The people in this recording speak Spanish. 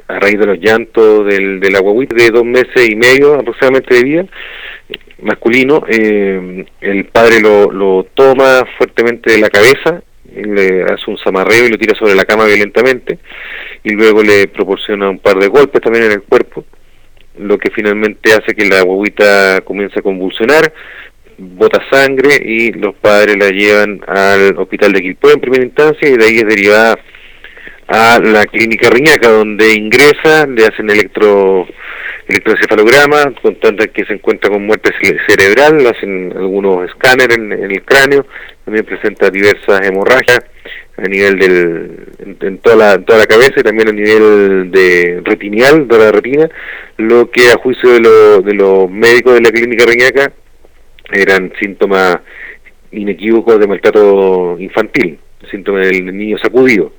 a raíz de los llantos de la guagüita de 2 meses y medio aproximadamente de vida, masculino. El padre lo toma fuertemente de la cabeza, le hace un zamarreo y lo tira sobre la cama violentamente, y luego le proporciona un par de golpes también en el cuerpo, lo que finalmente hace que la guagüita comience a convulsionar, bota sangre, y los padres la llevan al hospital de Quilpué en primera instancia, y de ahí es derivada a la clínica Reñaca, donde ingresa, le hacen electroencefalograma, contando que se encuentra con muerte cerebral, le hacen algunos escáneres en el cráneo, también presenta diversas hemorragias a nivel en toda la cabeza, y también a nivel de retinial, de la retina, lo que a juicio de los médicos de la clínica Reñaca eran síntomas inequívocos de maltrato infantil, síntomas del niño sacudido.